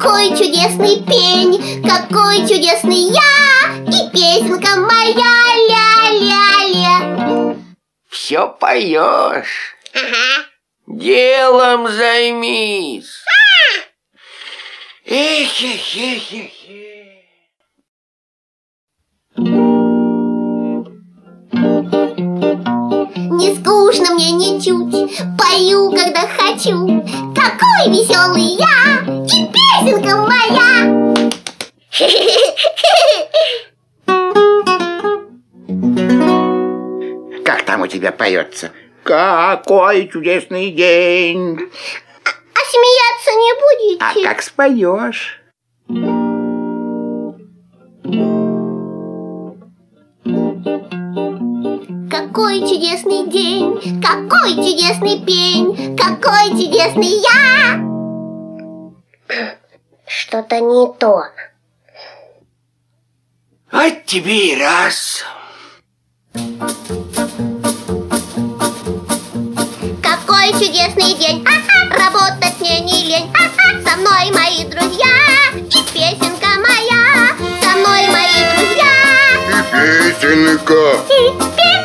Какой чудесный пень, какой чудесный я, и песенка моя ля-ля-ля. Все поешь. Ага. Делом займись. Эх-эх-эх-эх-эх. Не скучно мне ничуть, пою, когда хочу. Какой веселый я, и песенка моя. Как там у тебя поется? Какой чудесный день! А смеяться не будете? А как споешь? Какой чудесный день, какой чудесный пень, какой чудесный я. Что-то не то. Вот тебе и раз. Какой чудесный день, работать мне не лень. Со мной мои друзья, и песенка моя. Со мной мои друзья, И песенка. и песенка.